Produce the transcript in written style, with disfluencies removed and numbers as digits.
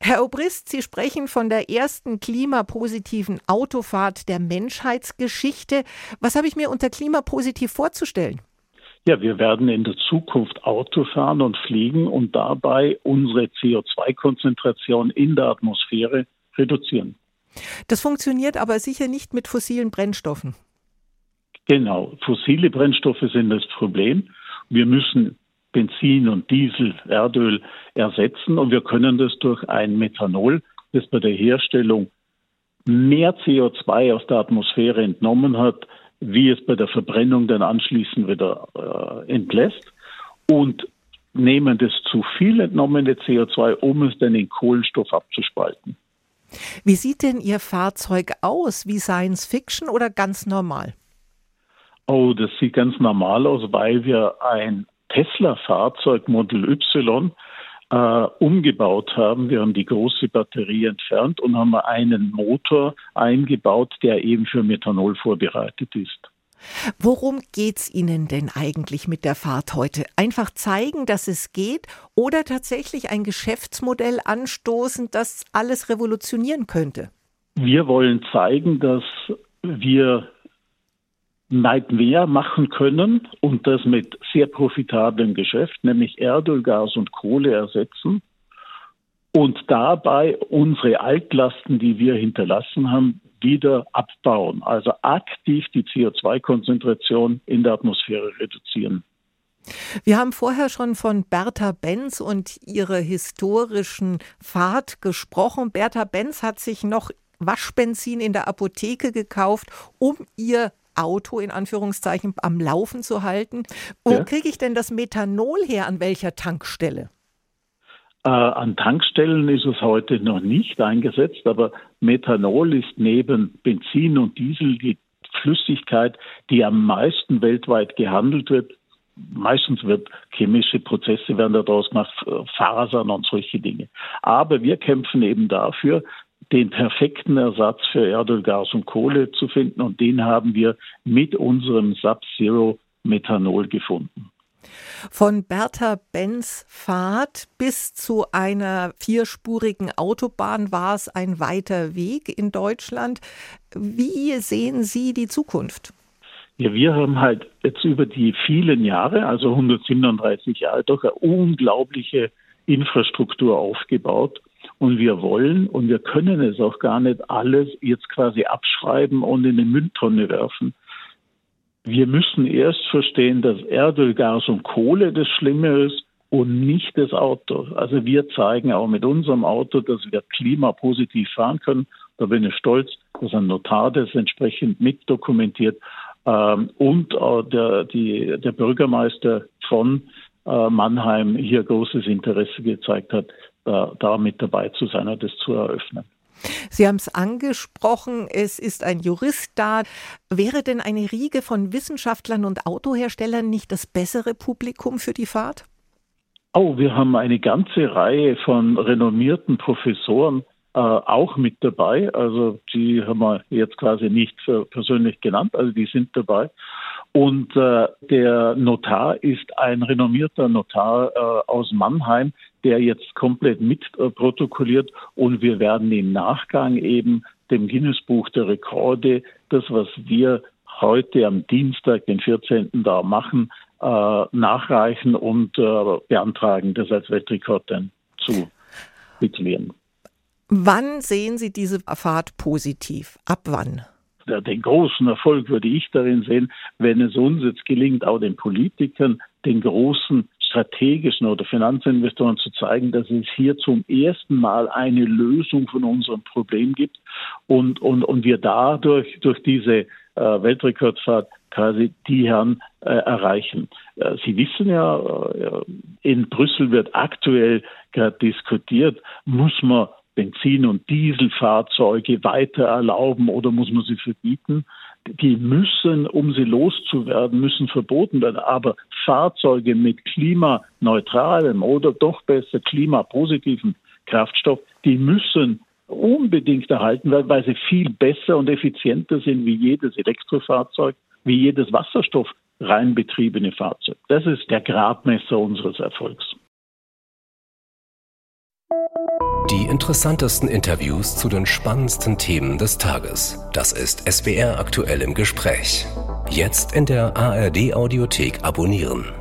Herr Obrist, Sie sprechen von der ersten klimapositiven Autofahrt der Menschheitsgeschichte. Was habe ich mir unter klimapositiv vorzustellen? Ja, wir werden in der Zukunft Auto fahren und fliegen und dabei unsere CO2-Konzentration in der Atmosphäre reduzieren. Das funktioniert aber sicher nicht mit fossilen Brennstoffen. Genau, fossile Brennstoffe sind das Problem. Wir müssen Benzin und Diesel, Erdöl ersetzen und wir können das durch ein Methanol, das bei der Herstellung mehr CO2 aus der Atmosphäre entnommen hat, wie es bei der Verbrennung dann anschließend wieder entlässt, und nehmen das zu viel entnommene CO2, um es dann in Kohlenstoff abzuspalten. Wie sieht denn Ihr Fahrzeug aus? Wie Science Fiction oder ganz normal? Oh, das sieht ganz normal aus, weil wir ein Tesla-Fahrzeug Model Y umgebaut haben. Wir haben die große Batterie entfernt und haben einen Motor eingebaut, der eben für Methanol vorbereitet ist. Worum geht's Ihnen denn eigentlich mit der Fahrt heute? Einfach zeigen, dass es geht, oder tatsächlich ein Geschäftsmodell anstoßen, das alles revolutionieren könnte? Wir wollen zeigen, dass wir weit mehr machen können und das mit sehr profitablem Geschäft, nämlich Erdöl, Gas und Kohle ersetzen und dabei unsere Altlasten, die wir hinterlassen haben, wieder abbauen. Also aktiv die CO2-Konzentration in der Atmosphäre reduzieren. Wir haben vorher schon von Bertha Benz und ihrer historischen Fahrt gesprochen. Bertha Benz hat sich noch Waschbenzin in der Apotheke gekauft, um ihr Auto in Anführungszeichen am Laufen zu halten. Wo kriege ich denn das Methanol her, an welcher Tankstelle? An Tankstellen ist es heute noch nicht eingesetzt, aber Methanol ist neben Benzin und Diesel die Flüssigkeit, die am meisten weltweit gehandelt wird. Meistens wird chemische Prozesse werden daraus gemacht, Fasern und solche Dinge. Aber wir kämpfen eben dafür, den perfekten Ersatz für Erdöl, Gas und Kohle zu finden, und den haben wir mit unserem Sub-Zero Methanol gefunden. Von Bertha Benz Fahrt bis zu einer 4-spurigen Autobahn war es ein weiter Weg in Deutschland. Wie sehen Sie die Zukunft? Ja, wir haben halt jetzt über die vielen Jahre, also 137 Jahre, doch eine unglaubliche Infrastruktur aufgebaut. Und wir wollen und wir können es auch gar nicht alles jetzt quasi abschreiben und in eine Mülltonne werfen. Wir müssen erst verstehen, dass Erdöl, Gas und Kohle das Schlimme ist und nicht das Auto. Also wir zeigen auch mit unserem Auto, dass wir klimapositiv fahren können. Da bin ich stolz, dass ein Notar das entsprechend mitdokumentiert und der Bürgermeister von Mannheim hier großes Interesse gezeigt hat, da mit dabei zu sein und das zu eröffnen. Sie haben es angesprochen, es ist ein Jurist da. Wäre denn eine Riege von Wissenschaftlern und Autoherstellern nicht das bessere Publikum für die Fahrt? Oh, wir haben eine ganze Reihe von renommierten Professoren auch mit dabei. Also die haben wir jetzt quasi nicht persönlich genannt, also die sind dabei. Und der Notar ist ein renommierter Notar aus Mannheim, der jetzt komplett mitprotokolliert, und wir werden im Nachgang eben dem Guinness-Buch der Rekorde das, was wir heute am Dienstag, den 14. da machen, nachreichen und beantragen, das als Weltrekord dann zu titulieren. Wann sehen Sie diese Fahrt positiv? Ab wann? Den großen Erfolg würde ich darin sehen, wenn es uns jetzt gelingt, auch den Politikern, den großen strategischen oder Finanzinvestoren zu zeigen, dass es hier zum ersten Mal eine Lösung von unserem Problem gibt und wir dadurch durch diese Weltrekordfahrt quasi die Herren erreichen. Sie wissen ja, in Brüssel wird aktuell gerade diskutiert, muss man Benzin- und Dieselfahrzeuge weiter erlauben oder muss man sie verbieten? Die müssen, um sie loszuwerden, müssen verboten werden. Aber Fahrzeuge mit klimaneutralem oder doch besser klimapositivem Kraftstoff, die müssen unbedingt erhalten werden, weil sie viel besser und effizienter sind wie jedes Elektrofahrzeug, wie jedes wasserstoffrein betriebene Fahrzeug. Das ist der Gradmesser unseres Erfolgs. Die interessantesten Interviews zu den spannendsten Themen des Tages. Das ist SWR aktuell im Gespräch. Jetzt in der ARD Audiothek abonnieren.